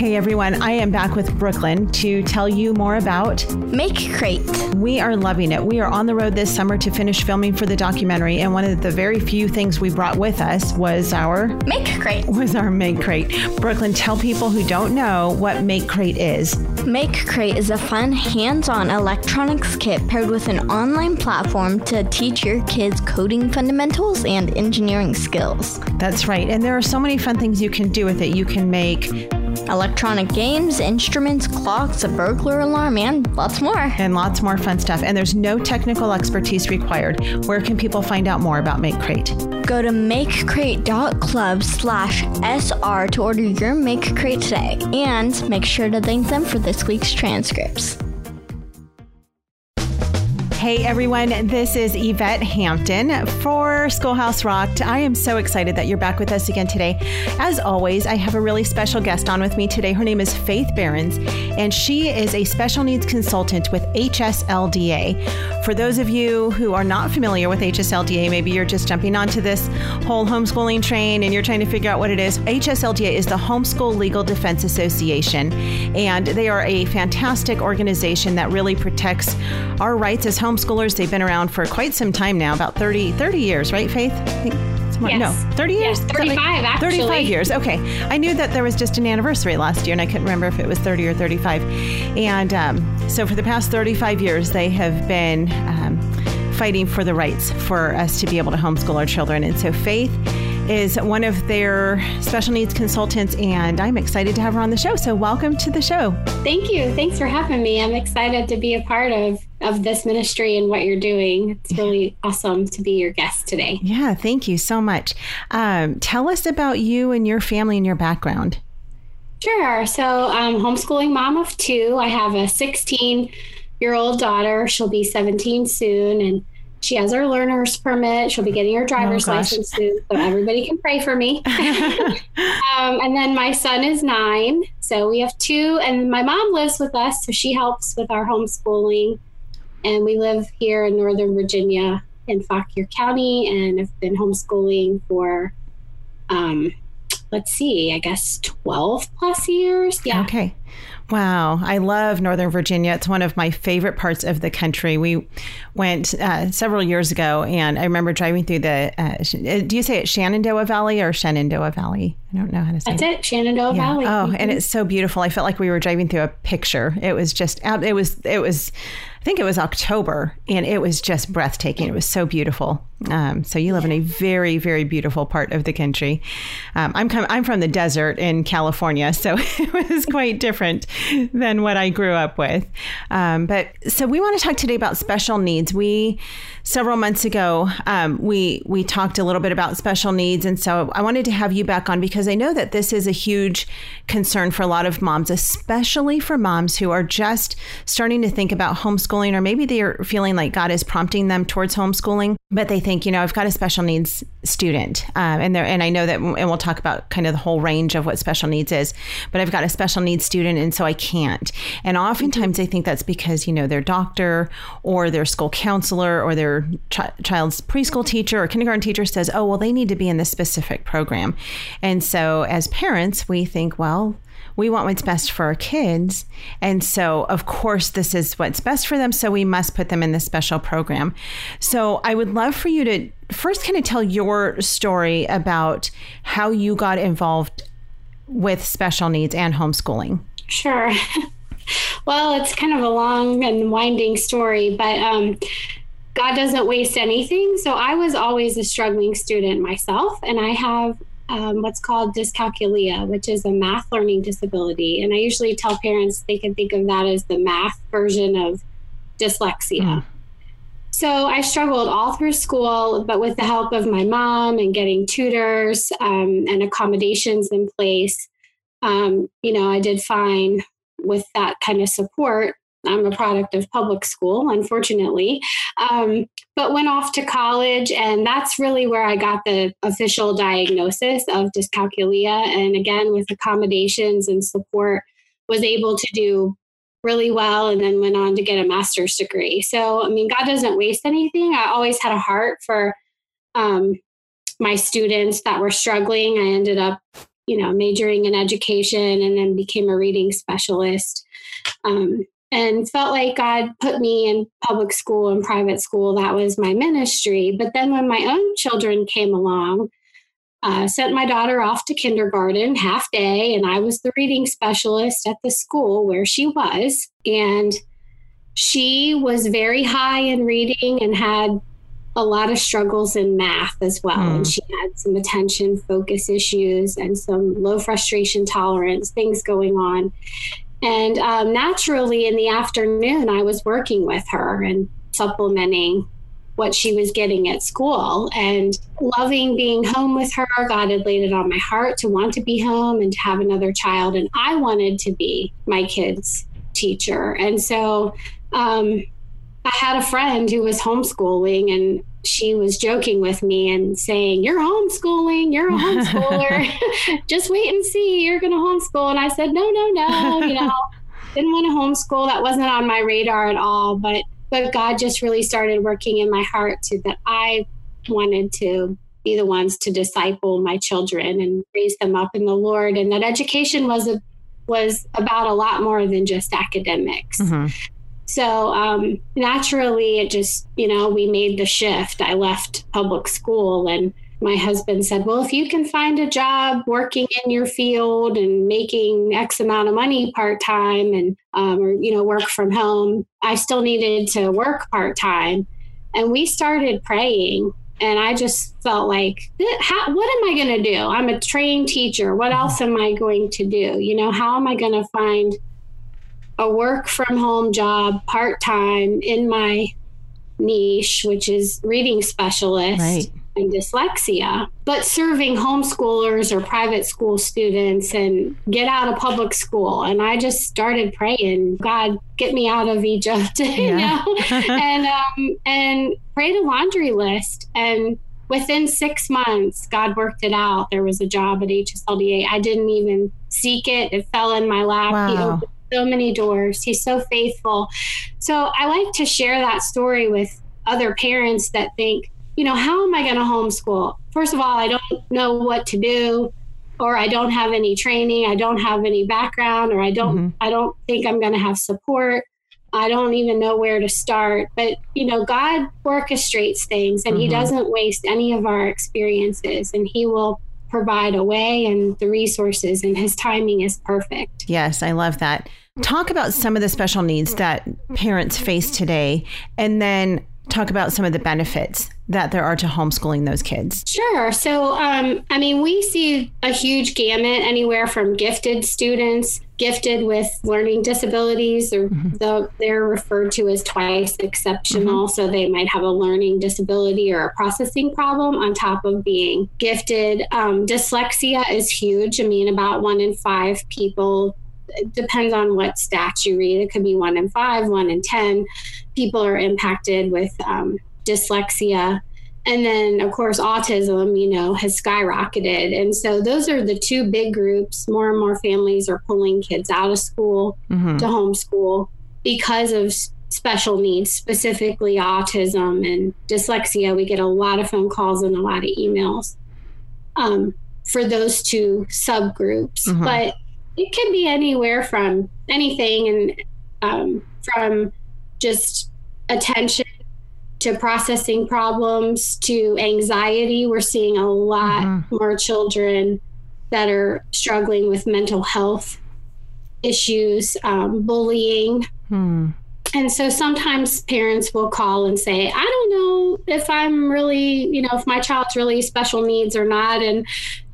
Hey everyone, I am back with Brooklyn to tell you more about Make Crate. We are loving it. We are on the road this summer to finish filming for the documentary, and one of the very few things we brought with us was our Make Crate. Brooklyn, tell people who don't know what Make Crate is. Make Crate is a fun, hands-on electronics kit paired with an online platform to teach your kids coding fundamentals and engineering skills. That's right, and there are so many fun things you can do with it. You can make electronic games, instruments, clocks, a burglar alarm, and lots more. And lots more fun stuff. And there's no technical expertise required. Where can people find out more about Make Crate? Go to makecrate.club/SR to order your Make Crate today. And make sure to thank them for this week's transcripts. Hey everyone, this is Yvette Hampton for Schoolhouse Rocked. I am so excited that you're back with us again today. As always, I have a really special guest on with me today. Her name is Faith Behrens, and she is a special needs consultant with HSLDA. For those of you who are not familiar with HSLDA, maybe you're just jumping onto this whole homeschooling train and you're trying to figure out what it is. HSLDA is the Homeschool Legal Defense Association, and they are a fantastic organization that really protects our rights as homeschoolers. They've been around for quite some time now, about 30 years, right, Faith? I think yes. No, 30 years? Yes, 35 actually. 35 years, okay. I knew that there was just an anniversary last year, and I couldn't remember if it was 30 or 35. And so for the past 35 years, they have been fighting for the rights for us to be able to homeschool our children. And so Faith is one of their special needs consultants, and I'm excited to have her on the show. So welcome to the show. Thank you. Thanks for having me. I'm excited to be a part of this ministry and what you're doing. It's really awesome to be your guest today. Yeah, thank you so much. Tell us about you and your family and your background. Sure. So I'm homeschooling mom of two. I have a 16-year-old daughter. She'll be 17 soon, and she has her learner's permit. She'll be getting her driver's license soon, so everybody can pray for me. And then my son is 9. So we have 2, and my mom lives with us, so she helps with our homeschooling. And we live here in Northern Virginia in Fauquier County, and have been homeschooling for, 12 plus years. Yeah. Okay. Wow. I love Northern Virginia. It's one of my favorite parts of the country. We went several years ago, and I remember driving through do you say it Shenandoah Valley or Shenandoah Valley? I don't know how to say That's it, Shenandoah Valley. Oh, and it's so beautiful. I felt like we were driving through a picture. It was just, it was, I think it was October, and it was just breathtaking. It was so beautiful. So you live in a very, very beautiful part of the country. I'm from the desert in California, so it was quite different than what I grew up with. But so we want to talk today about special needs. Several months ago, we talked a little bit about special needs. And so I wanted to have you back on because I know that this is a huge concern for a lot of moms, especially for moms who are just starting to think about homeschooling, or maybe they're feeling like God is prompting them towards homeschooling, but they think, I've got a special needs student. And I know that, and we'll talk about kind of the whole range of what special needs is, but I've got a special needs student, and so I can't. And oftentimes they think that's because, their doctor or their school counselor or their child's preschool teacher or kindergarten teacher says, oh, well, they need to be in this specific program. And so as parents, we think, well, we want what's best for our kids. And so, of course, this is what's best for them. So we must put them in this special program. So I would love for you to first kind of tell your story about how you got involved with special needs and homeschooling. Sure. Well, it's kind of a long and winding story, but God doesn't waste anything. So I was always a struggling student myself, and I have what's called dyscalculia, which is a math learning disability. And I usually tell parents they can think of that as the math version of dyslexia. So I struggled all through school, but with the help of my mom and getting tutors and accommodations in place, I did fine with that kind of support. I'm a product of public school, unfortunately, but went off to college. And that's really where I got the official diagnosis of dyscalculia. And again, with accommodations and support, was able to do really well, and then went on to get a master's degree. So, God doesn't waste anything. I always had a heart for my students that were struggling. I ended up, majoring in education and then became a reading specialist. And felt like God put me in public school and private school. That was my ministry. But then when my own children came along, sent my daughter off to kindergarten half day, and I was the reading specialist at the school where she was. And she was very high in reading and had a lot of struggles in math as well. And she had some attention focus issues and some low frustration tolerance, things going on. And naturally in the afternoon, I was working with her and supplementing what she was getting at school and loving being home with her. God had laid it on my heart to want to be home and to have another child. And I wanted to be my kid's teacher. And so I had a friend who was homeschooling, and she was joking with me and saying, "You're homeschooling, you're a homeschooler. Just wait and see, you're going to homeschool." And I said, no, didn't want to homeschool. That wasn't on my radar at all. But God just really started working in my heart that I wanted to be the ones to disciple my children and raise them up in the Lord. And that education was about a lot more than just academics. Mm-hmm. So naturally, it just, we made the shift. I left public school, and my husband said, well, if you can find a job working in your field and making X amount of money part-time and, work from home, I still needed to work part-time. And we started praying, and I just felt like, what am I going to do? I'm a trained teacher. What else am I going to do? How am I going to find a work from home job part-time in my niche, which is reading specialist and dyslexia, but serving homeschoolers or private school students and get out of public school. And I just started praying, God, get me out of Egypt, and prayed a laundry list. And within 6 months, God worked it out. There was a job at HSLDA. I didn't even seek it. It fell in my lap. Wow. He opened so many doors. He's so faithful. So I like to share that story with other parents that think, how am I going to homeschool? First of all, I don't know what to do, or I don't have any training. I don't have any background, or I don't think I'm going to have support. I don't even know where to start. But, God orchestrates things, and he doesn't waste any of our experiences, and he will provide a way and the resources, and his timing is perfect. Yes, I love that. Talk about some of the special needs that parents face today, and then talk about some of the benefits that there are to homeschooling those kids. Sure. So, we see a huge gamut, anywhere from gifted students, gifted with learning disabilities, or they're referred to as twice exceptional. So they might have a learning disability or a processing problem on top of being gifted. Dyslexia is huge. About 1 in 5 people, it depends on what stats you read. It could be 1 in 5, 1 in 10 people are impacted with dyslexia. And then, of course, autism, has skyrocketed. And so those are the two big groups. More and more families are pulling kids out of school to homeschool because of special needs, specifically autism and dyslexia. We get a lot of phone calls and a lot of emails for those two subgroups. But it can be anywhere from anything, and from just attention to processing problems to anxiety. We're seeing a lot more children that are struggling with mental health issues, bullying. And so sometimes parents will call and say, I don't know if I'm really, if my child's really special needs or not. And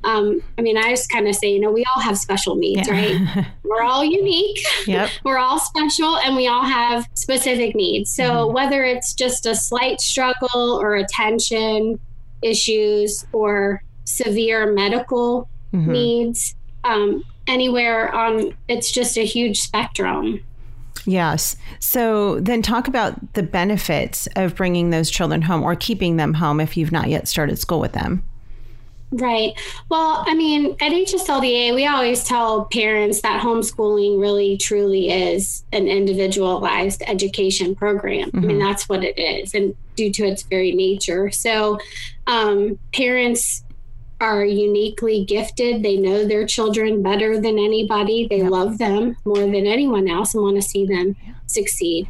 I just kind of say, we all have special needs, right? We're all unique. Yep. We're all special, and we all have specific needs. So whether it's just a slight struggle or attention issues or severe medical needs, anywhere it's just a huge spectrum. Yes. So then talk about the benefits of bringing those children home or keeping them home if you've not yet started school with them. Right. Well, at HSLDA, we always tell parents that homeschooling really, truly is an individualized education program. That's what it is, and due to its very nature. So parents are uniquely gifted. They know their children better than anybody. They love them more than anyone else and want to see them succeed.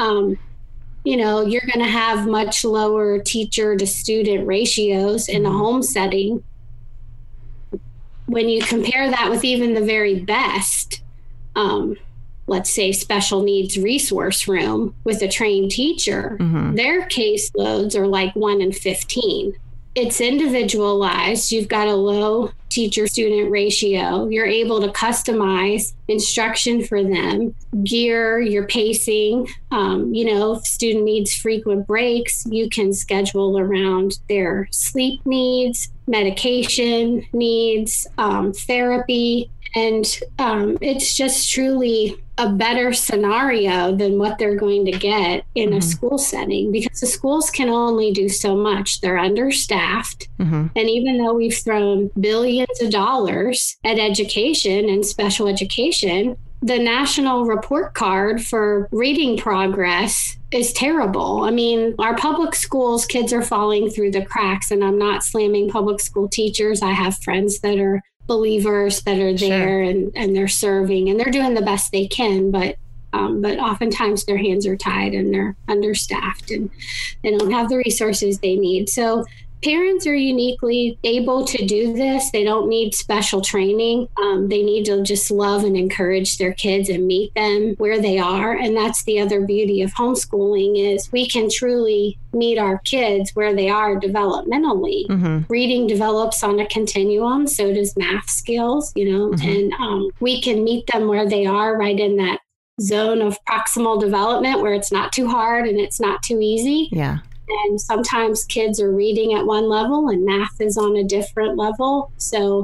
You know, you're going to have much lower teacher to student ratios in a home setting. When you compare that with even the very best, let's say special needs resource room with a trained teacher, their caseloads are like 1 in 15. It's individualized. You've got a low teacher-student ratio. You're able to customize instruction for them, gear your pacing. You know, if student needs frequent breaks, you can schedule around their sleep needs, medication needs, therapy. And it's just truly a better scenario than what they're going to get in a school setting, because the schools can only do so much. They're understaffed. And even though we've thrown billions of dollars at education and special education, the national report card for reading progress is terrible. I mean, our public schools, kids are falling through the cracks, and I'm not slamming public school teachers. I have friends that are believers that are there and they're serving and they're doing the best they can, but oftentimes their hands are tied and they're understaffed and they don't have the resources they need. So parents are uniquely able to do this. They don't need special training. They need to just love and encourage their kids and meet them where they are. And that's the other beauty of homeschooling, is we can truly meet our kids where they are developmentally. Reading develops on a continuum, so does math skills, you know, and we can meet them where they are, right in that zone of proximal development where it's not too hard and it's not too easy. Yeah. And sometimes kids are reading at one level and math is on a different level. So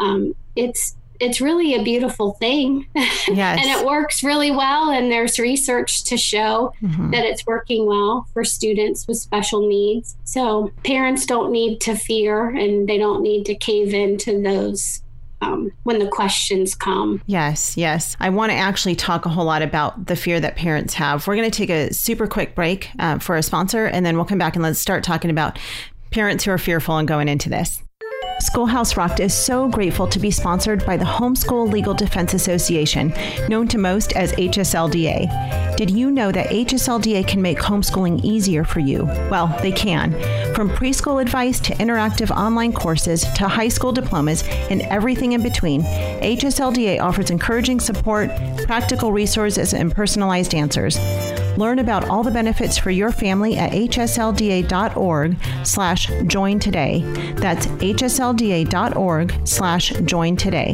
it's really a beautiful thing. Yes. And it works really well. And there's research to show that it's working well for students with special needs. So parents don't need to fear and they don't need to cave into those when the questions come. Yes, yes. I want to actually talk a whole lot about the fear that parents have. We're going to take a super quick break for a sponsor, and then we'll come back and let's start talking about parents who are fearful and going into this. Schoolhouse Rocked is so grateful to be sponsored by the Homeschool Legal Defense Association, known to most as HSLDA. Did you know that HSLDA can make homeschooling easier for you? Well, they can. From preschool advice to interactive online courses to high school diplomas and everything in between, HSLDA offers encouraging support, practical resources, and personalized answers. Learn about all the benefits for your family at hslda.org/join today. That's hslda.org/join today.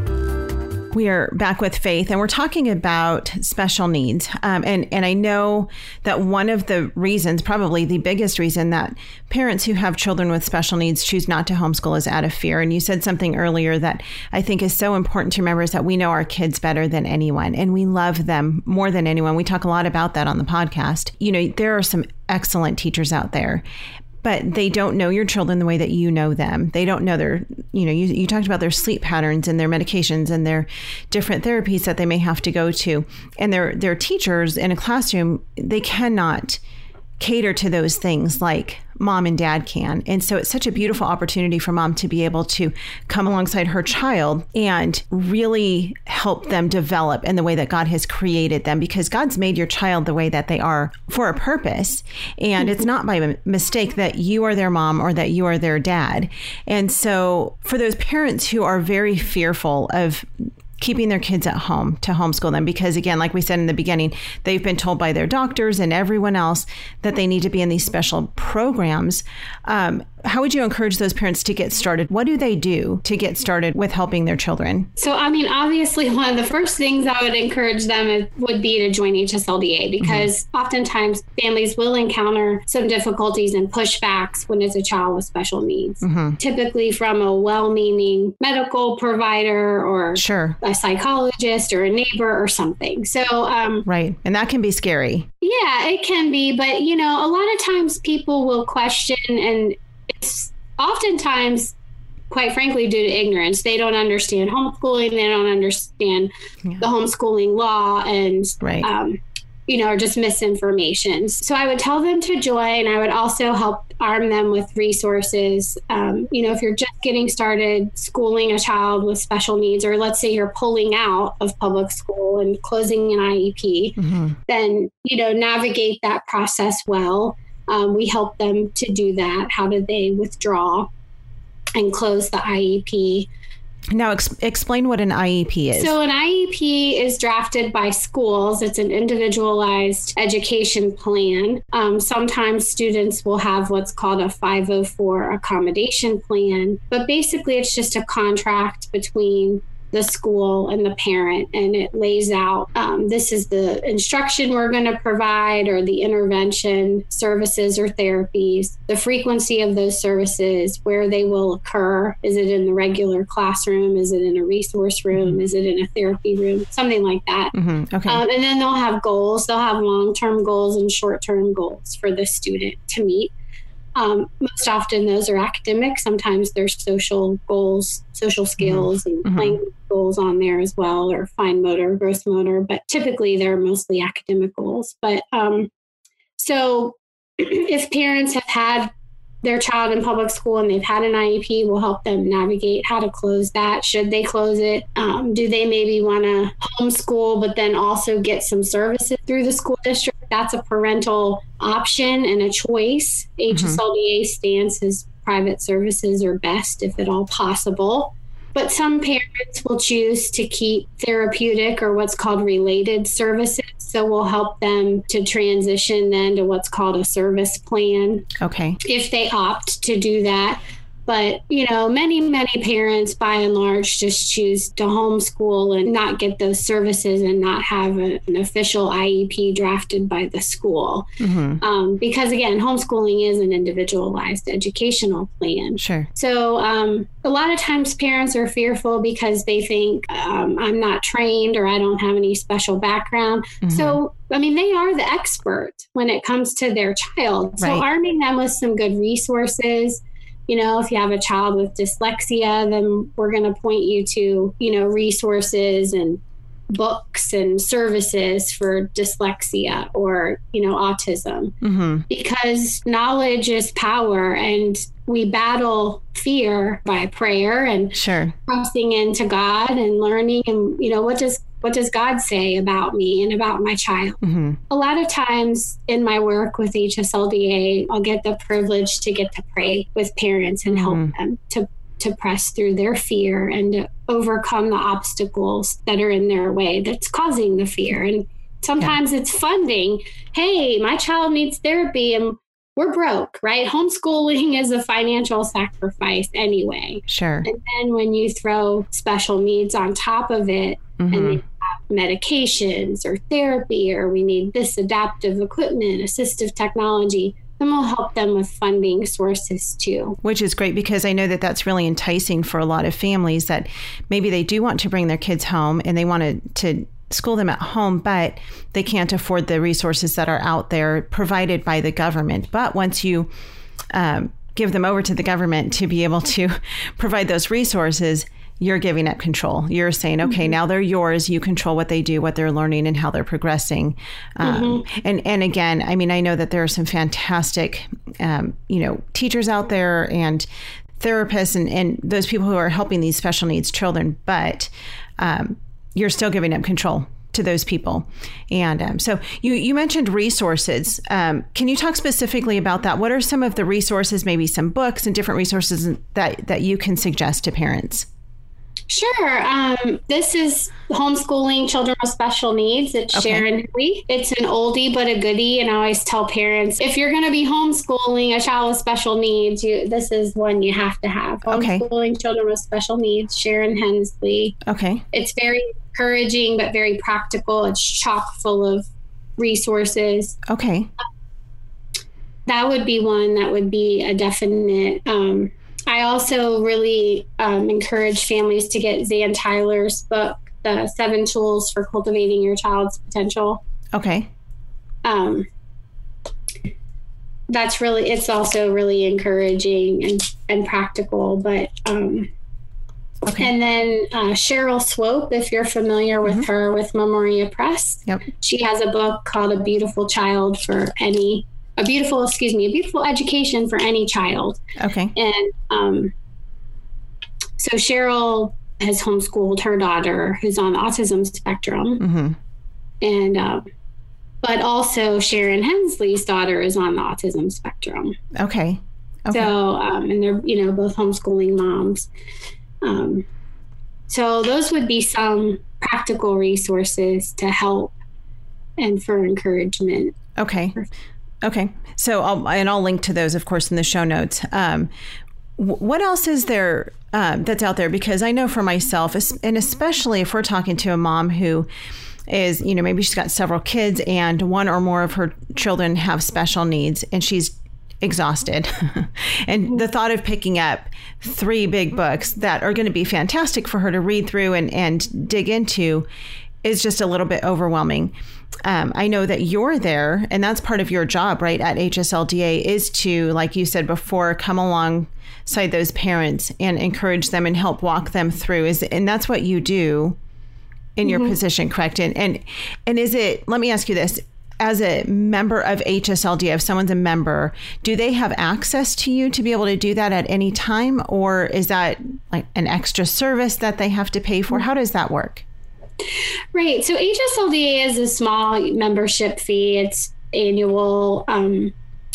We are back with Faith, and we're talking about special needs. And I know that one of the reasons, probably the biggest reason, that parents who have children with special needs choose not to homeschool is out of fear. And you said something earlier that I think is so important to remember, is that we know our kids better than anyone, and we love them more than anyone. We talk a lot about that on the podcast. You know, there are some excellent teachers out there, but they don't know your children the way that you know them. They don't know their, you know, you talked about their sleep patterns and their medications and their different therapies that they may have to go to. And their teachers in a classroom, they cannot cater to those things like mom and dad can. And so it's such a beautiful opportunity for mom to be able to come alongside her child and really help them develop in the way that God has created them, because God's made your child the way that they are for a purpose. And it's not by mistake that you are their mom or that you are their dad. And so for those parents who are very fearful of keeping their kids at home to homeschool them, because again, like we said in the beginning, they've been told by their doctors and everyone else that they need to be in these special programs. How would you encourage those parents to get started? What do they do to get started with helping their children? So, I mean, obviously, one of the first things I would encourage them would be to join HSLDA, because oftentimes families will encounter some difficulties and pushbacks when it's a child with special needs, typically from a well-meaning medical provider or a psychologist or a neighbor or something. So, right. And that can be scary. Yeah, it can be. But, you know, a lot of times people will question, and it's oftentimes, quite frankly, due to ignorance. They don't understand homeschooling. They don't understand the homeschooling law. And or just misinformation. So I would tell them to join. I would also help arm them with resources. If you're just getting started schooling a child with special needs, or let's say you're pulling out of public school and closing an IEP, then, navigate that process well. We help them to do that. How do they withdraw and close the IEP? Now, explain what an IEP is. So an IEP is drafted by schools. It's an individualized education plan. Sometimes students will have what's called a 504 accommodation plan, but basically it's just a contract between the school and the parent, and it lays out this is the instruction we're going to provide, or the intervention services or therapies, the frequency of those services, where they will occur. Is it in the regular classroom? Is it in a resource room? Is it in a therapy room? Something like that. Okay. And then they'll have goals. They'll have long-term goals and short-term goals for the student to meet. Most often those are academic. Sometimes there's social goals, social skills, and language goals on there as well, or fine motor, gross motor, but typically they're mostly academic goals. But so if parents have had their child in public school and they've had an IEP, we'll help them navigate how to close that. Should they close it? Do they maybe want to homeschool, but then also get some services through the school district? That's a parental option and a choice. HSLDA stance is private services are best if at all possible. But some parents will choose to keep therapeutic or what's called related services. So we'll help them to transition then to what's called a service plan. Okay. If they opt to do that. But, many parents by and large just choose to homeschool and not get those services and not have an official IEP drafted by the school. Because again, homeschooling is an individualized educational plan. Sure. So a lot of times parents are fearful because they think I'm not trained or I don't have any special background. So, they are the expert when it comes to their child. So arming them with some good resources. If you have a child with dyslexia, then we're going to point you to, resources and books and services for dyslexia or, autism, because knowledge is power, and we battle fear by prayer and trusting into God and learning. And, what does God say about me and about my child? A lot of times in my work with HSLDA, I'll get the privilege to get to pray with parents and help them to press through their fear and to overcome the obstacles that are in their way that's causing the fear. And sometimes it's funding. Hey, my child needs therapy and we're broke, right? Homeschooling is a financial sacrifice anyway. Sure. And then when you throw special needs on top of it, and they have medications or therapy, or we need this adaptive equipment, assistive technology, then we'll help them with funding sources too. Which is great, because I know that that's really enticing for a lot of families, that maybe they do want to bring their kids home and they want to school them at home, but they can't afford the resources that are out there provided by the government. But once you give them over to the government to be able to provide those resources, you're giving up control. You're saying, okay, now they're yours. You control what they do, what they're learning, and how they're progressing. And again, I know that there are some fantastic, teachers out there and therapists and those people who are helping these special needs children, but you're still giving up control to those people. And so you mentioned resources. Can you talk specifically about that? What are some of the resources, maybe some books and different resources that you can suggest to parents? Sure. This is Homeschooling Children with Special Needs. It's Sharon Henley. It's an oldie but a goodie. And I always tell parents, if you're going to be homeschooling a child with special needs, this is one you have to have. Homeschooling Children with Special Needs, Sharon Hensley. Okay. It's very encouraging, but very practical. It's chock full of resources. Okay. That would be one that would be a definite. I also really encourage families to get Zan Tyler's book, The 7 Tools for Cultivating Your Child's Potential. Okay. It's also really encouraging and practical, but Okay. And then Cheryl Swope, if you're familiar with her, with Memoria Press. Yep. She has a book called A Beautiful Beautiful Education for Any Child. Okay. And so Cheryl has homeschooled her daughter who's on the autism spectrum. Mm-hmm. And but also Sharon Hensley's daughter is on the autism spectrum. Okay. So, and they're, both homeschooling moms. So those would be some practical resources to help and for encouragement. Okay. So I'll link to those, of course, in the show notes. What else is there that's out there? Because I know for myself, and especially if we're talking to a mom who is, maybe she's got several kids and one or more of her children have special needs and she's exhausted. And the thought of picking up 3 big books that are going to be fantastic for her to read through and dig into is just a little bit overwhelming. I know that you're there and that's part of your job, right, at HSLDA, is to, like you said before, come alongside those parents and encourage them and help walk them through. And that's what you do in your position, correct? And is it, let me ask you this, as a member of HSLDA, if someone's a member, do they have access to you to be able to do that at any time? Or is that like an extra service that they have to pay for? How does that work? Right. So HSLDA is a small membership fee. It's annual. And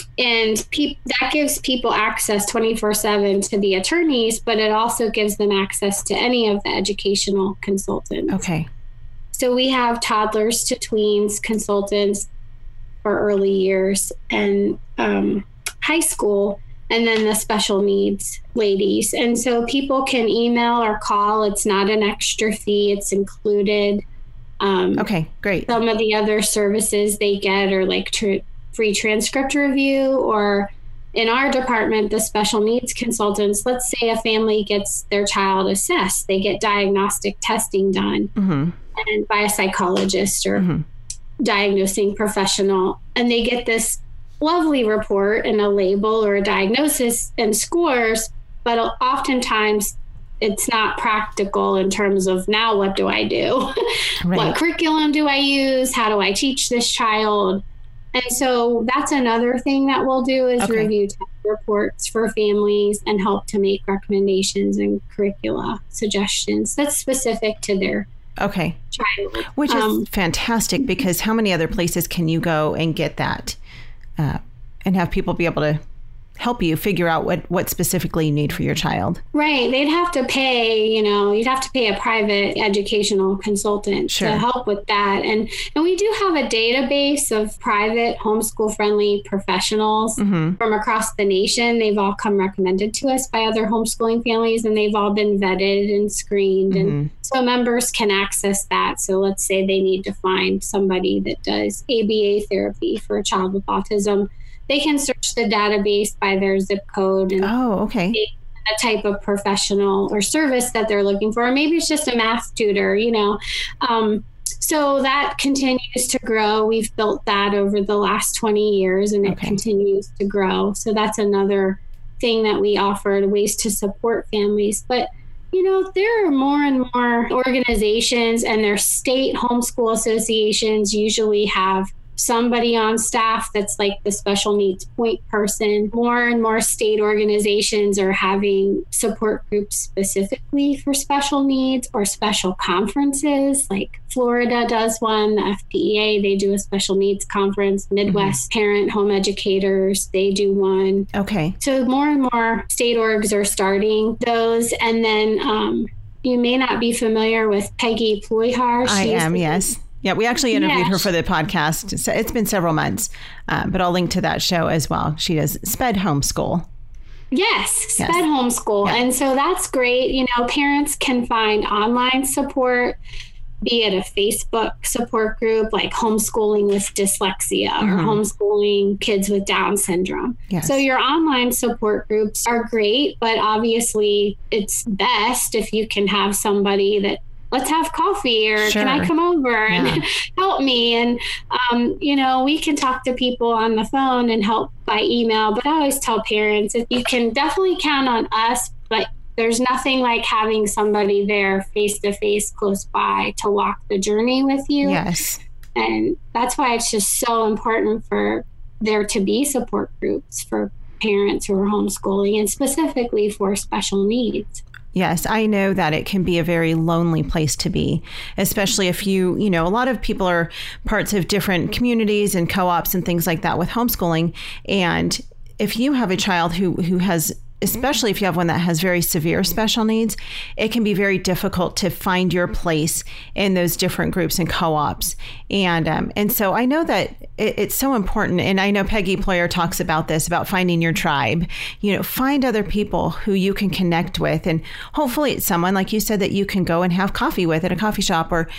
that gives people access 24/7 to the attorneys, but it also gives them access to any of the educational consultants. Okay. So we have toddlers to tweens consultants for early years and high school, and then the special needs ladies. And so people can email or call. It's not an extra fee. It's included. Okay, great. Some of the other services they get are like free transcript review, or in our department, the special needs consultants, let's say a family gets their child assessed, they get diagnostic testing done and by a psychologist or diagnosing professional, and they get this lovely report and a label or a diagnosis and scores, but oftentimes it's not practical in terms of now what do I do? Right. What curriculum do I use? How do I teach this child? And so that's another thing that we'll do is review test reports for families and help to make recommendations and curricula suggestions that's specific to their child. Which is fantastic, because how many other places can you go and get that and have people be able to help you figure out what specifically you need for your child? Right. They'd have to pay, you'd have to pay a private educational consultant to help with that. And we do have a database of private homeschool friendly professionals from across the nation. They've all come recommended to us by other homeschooling families, and they've all been vetted and screened. And so members can access that. So let's say they need to find somebody that does ABA therapy for a child with autism. They can search the database by their zip code and the type of professional or service that they're looking for. Or maybe it's just a math tutor, So that continues to grow. We've built that over the last 20 years, and it continues to grow. So that's another thing that we offer, ways to support families. But there are more and more organizations, and their state homeschool associations usually have somebody on staff that's like the special needs point person. More and more state organizations are having support groups specifically for special needs or special conferences. Like Florida does one, the FPEA, they do a special needs conference. Midwest Parent Home Educators, they do one. Okay. So more and more state orgs are starting those. And then you may not be familiar with Peggy Ploihar. I am, yes. Yeah, we actually interviewed her for the podcast. So it's been several months, but I'll link to that show as well. She does SPED Homeschool. Yes, SPED Homeschool. Yeah. And so that's great. Parents can find online support, be it a Facebook support group like Homeschooling with Dyslexia or Homeschooling Kids with Down Syndrome. Yes. So your online support groups are great, but obviously it's best if you can have somebody that, let's have coffee, or can I come over and help me? And, we can talk to people on the phone and help by email. But I always tell parents, if you can definitely count on us, but there's nothing like having somebody there face to face close by to walk the journey with you. Yes. And that's why it's just so important for there to be support groups for parents who are homeschooling, and specifically for special needs. Yes, I know that it can be a very lonely place to be, especially if you know, a lot of people are parts of different communities and co-ops and things like that with homeschooling. And if you have a child who has, especially if you have one that has very severe special needs, it can be very difficult to find your place in those different groups and co-ops. And so I know that it's so important. And I know Peggy Ployer talks about this, about finding your tribe. You know, find other people who you can connect with. And hopefully it's someone, like you said, that you can go and have coffee with at a coffee shop, or,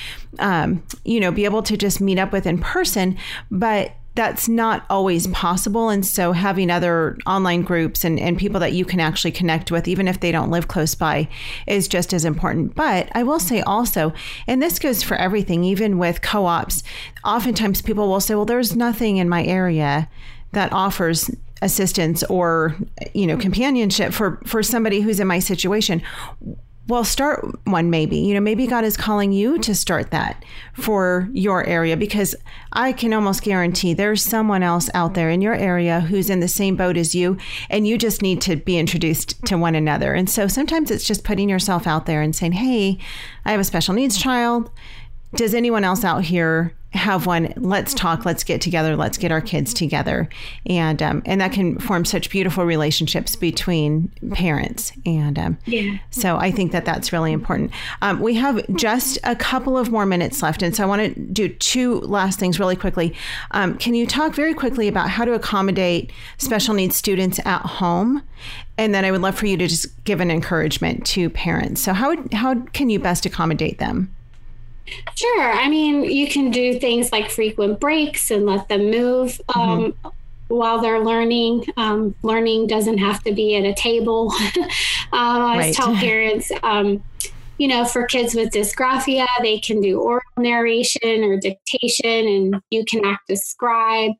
be able to just meet up with in person. But that's not always possible. And so having other online groups and people that you can actually connect with, even if they don't live close by, is just as important. But I will say also, and this goes for everything, even with co-ops, oftentimes people will say, well, there's nothing in my area that offers assistance or, companionship for somebody who's in my situation. Well, start one maybe. Maybe God is calling you to start that for your area, because I can almost guarantee there's someone else out there in your area who's in the same boat as you, and you just need to be introduced to one another. And so sometimes it's just putting yourself out there and saying, hey, I have a special needs child. Does anyone else out here have one? Let's talk, let's get together, let's get our kids together. And that can form such beautiful relationships between parents. And so I think that that's really important. We have just a couple of more minutes left. And so I want to do two last things really quickly. Can you talk very quickly about how to accommodate special needs students at home? And then I would love for you to just give an encouragement to parents. So how can you best accommodate them? Sure. I mean, you can do things like frequent breaks and let them move while they're learning. Learning doesn't have to be at a table. I always tell parents, for kids with dysgraphia, they can do oral narration or dictation, and you can act as scribe,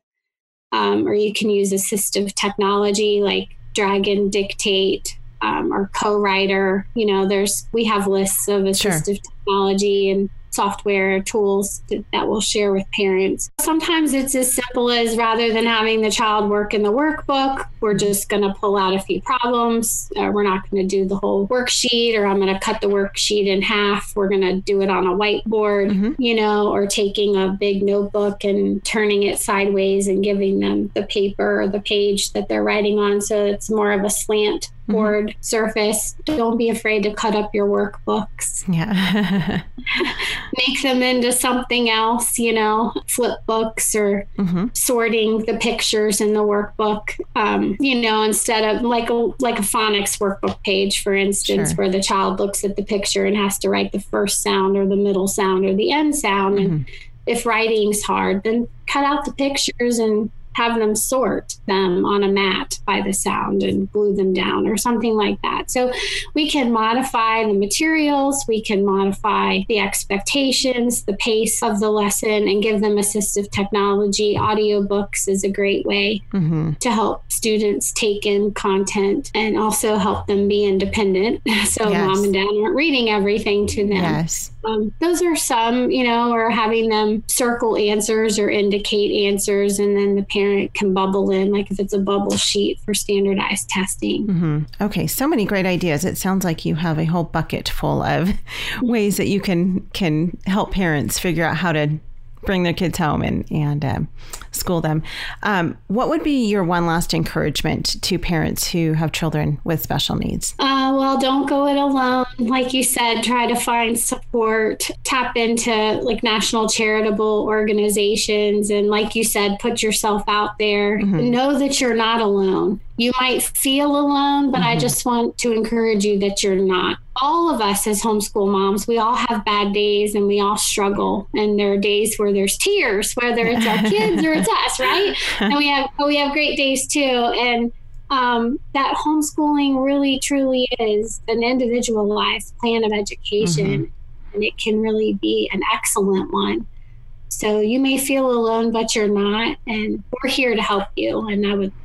or you can use assistive technology like drag and dictate, or co-writer. We have lists of assistive technology and software tools that we'll share with parents. Sometimes it's as simple as, rather than having the child work in the workbook, we're just going to pull out a few problems. We're not going to do the whole worksheet, or I'm going to cut the worksheet in half. We're going to do it on a whiteboard, or taking a big notebook and turning it sideways and giving them the paper or the page that they're writing on, so it's more of a slant board surface. Don't be afraid to cut up your workbooks. Yeah. Make them into something else, flip books, or sorting the pictures in the workbook, instead of like a phonics workbook page, for instance, where the child looks at the picture and has to write the first sound or the middle sound or the end sound. And if writing's hard, then cut out the pictures and have them sort them on a mat by the sound and glue them down or something like that. So we can modify the materials, we can modify the expectations, the pace of the lesson, and give them assistive technology. Audiobooks is a great way to help students take in content and also help them be independent. So mom and dad aren't reading everything to them. Yes. Those are some, or having them circle answers or indicate answers, and then the parent can bubble in, like if it's a bubble sheet for standardized testing. Okay, so many great ideas. It sounds like you have a whole bucket full of ways that you can help parents figure out how to bring their kids home and school them. What would be your one last encouragement to parents who have children with special needs? Well, don't go it alone. Like you said, try to find support, tap into like national charitable organizations. And like you said, put yourself out there. Know that you're not alone. You might feel alone, but I just want to encourage you that you're not. All of us as homeschool moms, we all have bad days and we all struggle. And there are days where there's tears, whether it's our kids or it's us, right? And we have great days too. And that homeschooling really, truly is an individualized plan of education. And it can really be an excellent one. So you may feel alone, but you're not. And we're here to help you. And I would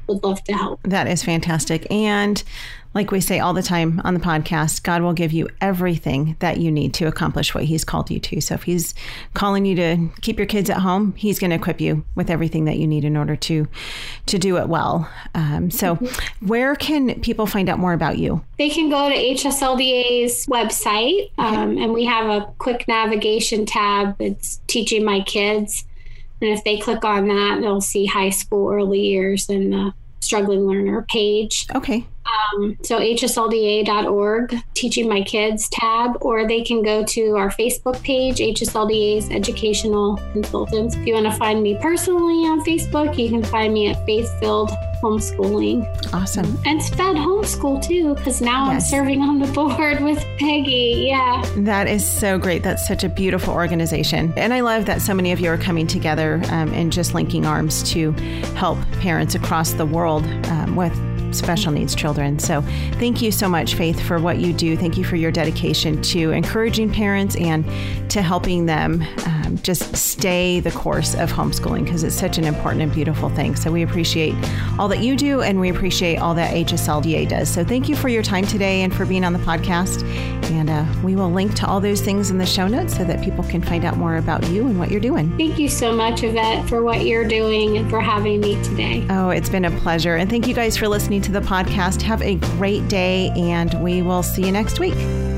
would love to help. That is fantastic. And like we say all the time on the podcast, God will give you everything that you need to accomplish what he's called you to. So if he's calling you to keep your kids at home, he's going to equip you with everything that you need in order to do it well. So where can people find out more about you? They can go to HSLDA's website, and we have a quick navigation tab. It's Teaching My Kids. And if they click on that, they'll see high school, early years, and the struggling learner page. Okay. So hslda.org, Teaching My Kids tab, or they can go to our Facebook page, HSLDA's Educational Consultants. If you want to find me personally on Facebook, you can find me at Faith-Filled Homeschooling. Awesome. And SPED Homeschool too, because now I'm serving on the board with Peggy. Yeah. That is so great. That's such a beautiful organization. And I love that so many of you are coming together and just linking arms to help parents across the world with special needs children. So thank you so much, Faith, for what you do. Thank you for your dedication to encouraging parents and to helping them just stay the course of homeschooling, because it's such an important and beautiful thing. So we appreciate all that you do, and we appreciate all that HSLDA does. So thank you for your time today and for being on the podcast. And we will link to all those things in the show notes so that people can find out more about you and what you're doing. Thank you so much, Yvette, for what you're doing and for having me today. Oh, it's been a pleasure. And thank you guys for listening to the podcast. Have a great day, and we will see you next week.